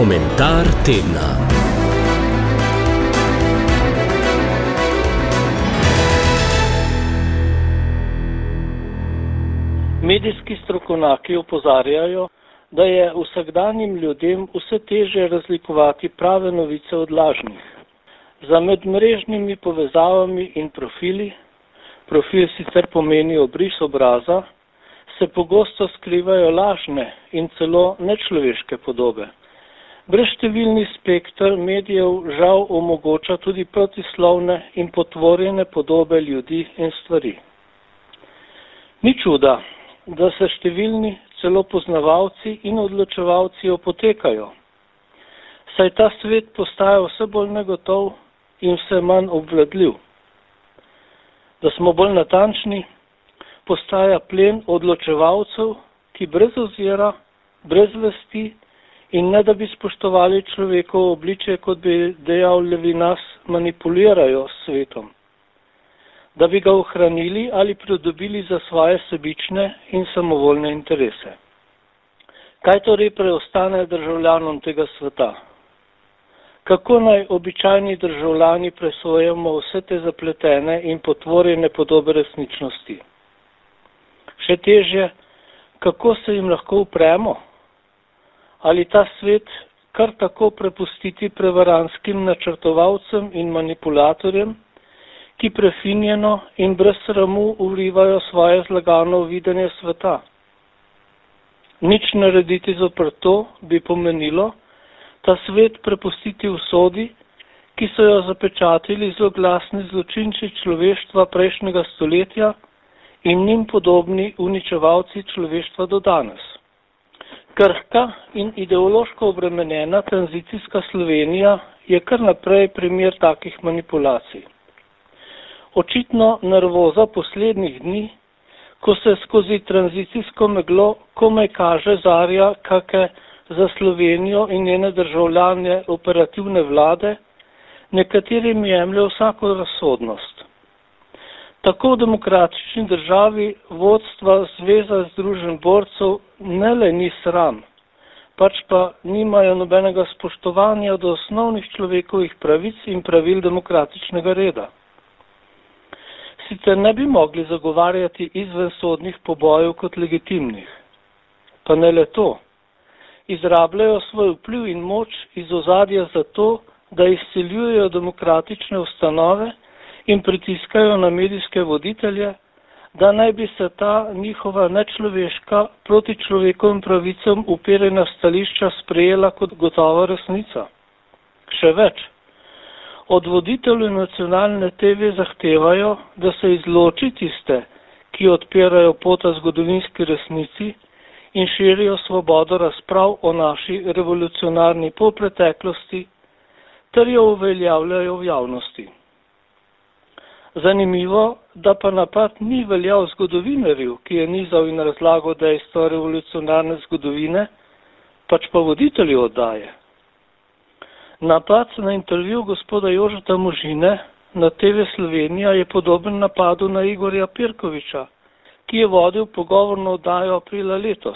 Komentar tedna. Medijski strokovnjaki opozarjajo, da je vsakdanjim ljudem vse težje razlikovati prave novice od lažnih. Za medmrežnimi povezavami in profili, profil sicer pomeni obris obraza, se pogosto skrivajo lažne in celo nečloveške podobe. Brezštevilni spekter medijev žal omogoča tudi protislovne in potvorjene podobe ljudi in stvari. Ni čuda, da se številni celo poznavalci in odločevalci opotekajo, saj ta svet postaja vse bolj negotov in vse manj obvladljiv. Da smo bolj natančni, postaja plen odločevalcev, ki brez ozira, brez vesti in ne da bi spoštovali človekovo obličje, kot bi dejal Levinas, manipulirajo s svetom, da bi ga ohranili ali pridobili za svoje sebične in samovoljne interese. Kaj torej preostane državljanom tega sveta? Kako naj običajni državljani presojamo vse te zapletene in potvorjene podobe resničnosti? Še težje, kako se jim lahko upremo? Ali ta svet kar tako prepustiti prevaranskim načrtovalcem in manipulatorjem, ki prefinjeno in brez sramu vrivajo svoje zlagano videnje sveta? Nič narediti zoper to bi pomenilo ta svet prepustiti usodi, ki so jo zapečatili zloglasni zločinci človeštva prejšnjega stoletja in njim podobni uničevalci človeštva do danes. Krhka in ideološko obremenjena tranzicijska Slovenija je kar naprej primer takih manipulacij. Očitno nervoza poslednjih dni, ko se skozi tranzicijsko meglo komaj kaže zarja kake za Slovenijo in njene državljane operativne vlade, nekaterim jemlje vsako razsodnost. Tako v demokratični državi vodstva Zveza združenj borcev ne le ni sram, pač pa nimajo nobenega spoštovanja do osnovnih človekovih pravic in pravil demokratičnega reda. Sicer ne bi mogli zagovarjati izvensodnih pobojev kot legitimnih. Pa ne le to. Izrabljajo svoj vpliv in moč iz ozadja zato, da izsiljujejo demokratične ustanove in pritiskajo na medijske voditelje, da naj bi se ta njihova nečloveška proti človekovim pravicam uperjena stališča sprejela kot gotova resnica. Še več. Od voditeljev nacionalne TV zahtevajo, da se izloči tiste, ki odpirajo pota zgodovinski resnici in širijo svobodo razprav o naši revolucionarni polpreteklosti, ter jo uveljavljajo v javnosti. Zanimivo, da pa napad ni veljal zgodovinarju, ki je nizal in razlagal dejstva revolucionarne zgodovine, pač pa voditelju oddaje. Napad na intervju gospoda Jožeta Možine na TV Slovenija je podoben napadu na Igorja Pirkoviča, ki je vodil pogovorno oddajo aprila letos.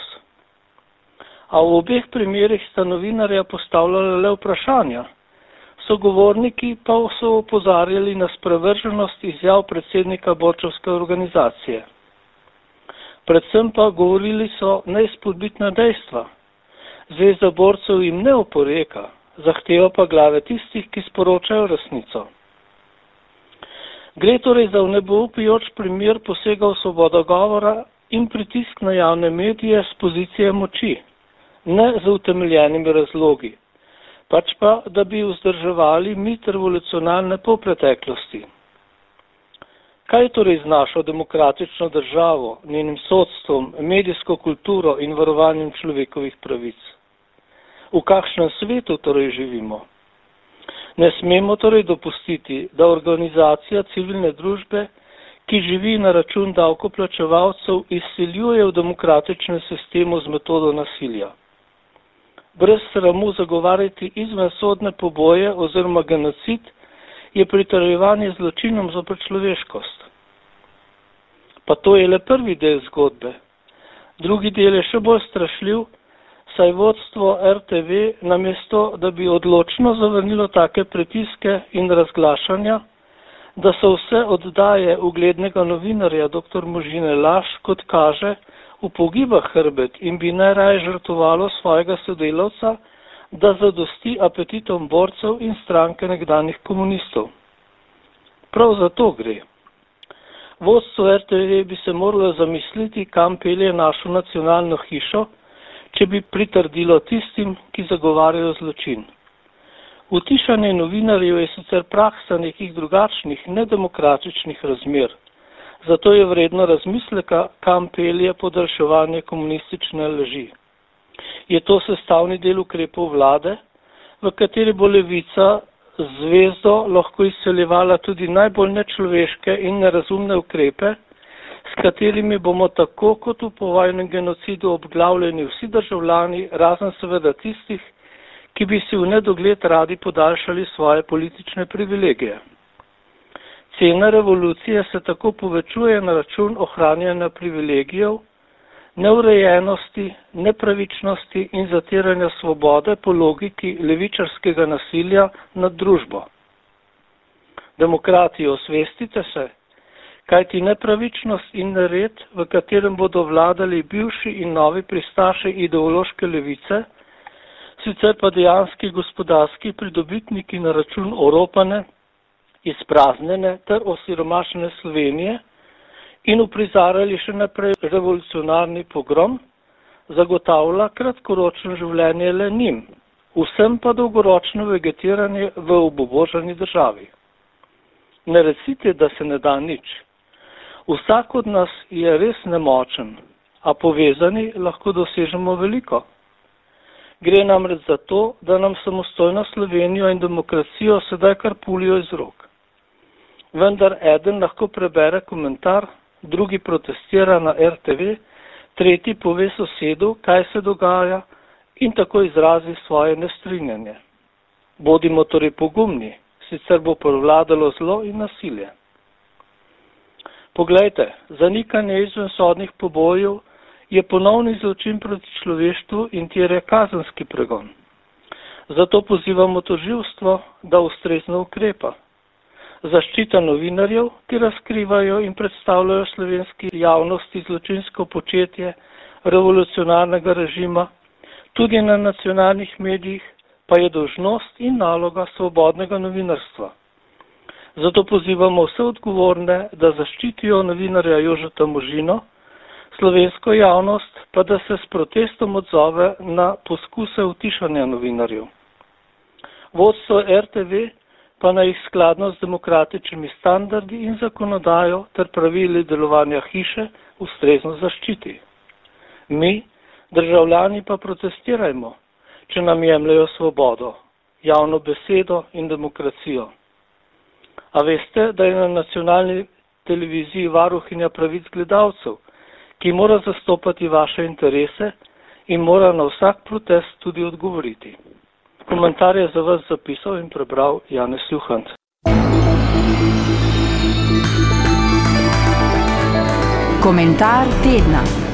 A v obeh primerih sta novinarja postavljala le vprašanja, sogovorniki pa so opozarjali na sprevrženost izjav predsednika borčevske organizacije. Predvsem pa govorili so neizpodbitna dejstva. Zveza borcev jim ne oporeka, zahteva pa glave tistih, ki sporočajo resnico. Gre torej za vnebovpijoč primer posega v svobodo govora in pritisk na javne medije z pozicije moči, ne z utemeljenimi razlogi, pač pa, da bi vzdrževali mit revolucionarne polpreteklosti. Kaj torej z našo demokratično državo, njenim sodstvom, medijsko kulturo in varovanjem človekovih pravic? V kakšnem svetu torej živimo? Ne smemo torej dopustiti, da organizacija civilne družbe, ki živi na račun davkoplačevalcev, izsiljuje v demokratičnem sistemu z metodo nasilja. Brez sramu zagovarjati izvensodne poboje oziroma genocid je pritrjevanje zločinom zoper človeškost. Pa to je le prvi del zgodbe. Drugi del je še bolj strašljiv, saj vodstvo RTV namesto, da bi odločno zavrnilo take pritiske in razglašanja, da so vse oddaje uglednega novinarja dr. Možine laž, kot kaže, upogiba hrbet in bi najraje žrtvovalo svojega sodelavca, da zadosti apetitom borcev in stranke nekdanjih komunistov. Prav za to gre. Vodstvo RTV bi se moralo zamisliti, kam pelje našo nacionalno hišo, če bi pritrdilo tistim, ki zagovarjajo zločin. Utišanje novinarjev je sicer praksa nekih drugačnih, nedemokratičnih razmer, zato je vredno razmisleka, kam pelje podaljševanje komunistične laži. Je to sestavni del ukrepov vlade, v kateri bo levica z zvezdo lahko izseljevala tudi najbolj nečloveške in nerazumne ukrepe, s katerimi bomo tako kot v povojnem genocidu obglavljeni vsi državljani, razen seveda tistih, ki bi si v nedogled radi podaljšali svoje politične privilegije. Cena revolucije se tako povečuje na račun ohranjanja privilegijev, neurejenosti, nepravičnosti in zatiranja svobode po logiki levičarskega nasilja nad družbo. Demokrati, osvestite se, kajti nepravičnost in nered, v katerem bodo vladali bivši in novi pristaši ideološke levice, sicer pa dejanski gospodarski pridobitniki na račun oropane, izpraznjene ter osiromašene Slovenije in uprizarjali še naprej revolucionarni pogrom, zagotavlja kratkoročno življenje le njim, vsem pa dolgoročno vegetiranje v obubožani državi. Ne recite, da se ne da nič. Vsak od nas je res nemočen, a povezani lahko dosežemo veliko. Gre namreč za to, da nam samostojno Slovenijo in demokracijo sedaj kar pulijo iz rok. Vendar eden lahko prebere komentar, drugi protestira na RTV, tretji pove sosedu, kaj se dogaja in tako izrazi svoje nestrinjanje. Bodimo torej pogumni, sicer bo prevladalo zlo in nasilje. Poglejte, zanikanje izvensodnih pobojev je ponovni zločin proti človeštvu in terja kazenski pregon. Zato pozivamo tožilstvo, da ustrezno ukrepa. Zaščita novinarjev, ki razkrivajo in predstavljajo slovenski javnosti zločinsko početje revolucionarnega režima, tudi na nacionalnih medijih, pa je dolžnost in naloga svobodnega novinarstva. Zato pozivamo vse odgovorne, da zaščitijo novinarja Jožeta Možino, slovensko javnost pa da se s protestom odzove na poskuse utišanja novinarjev. Vodstvo RTV pa naj jih skladno z demokratičnimi standardi in zakonodajo ter pravili delovanja hiše ustrezno zaščiti. Mi, državljani, pa protestirajmo, če nam jemljajo svobodo, javno besedo in demokracijo. A veste, da je na nacionalni televiziji varuhinja pravic gledalcev, ki mora zastopati vaše interese in mora na vsak protest tudi odgovoriti. Komentar je za vas zapisal in prebral Janez Juhant. Komentar tedna.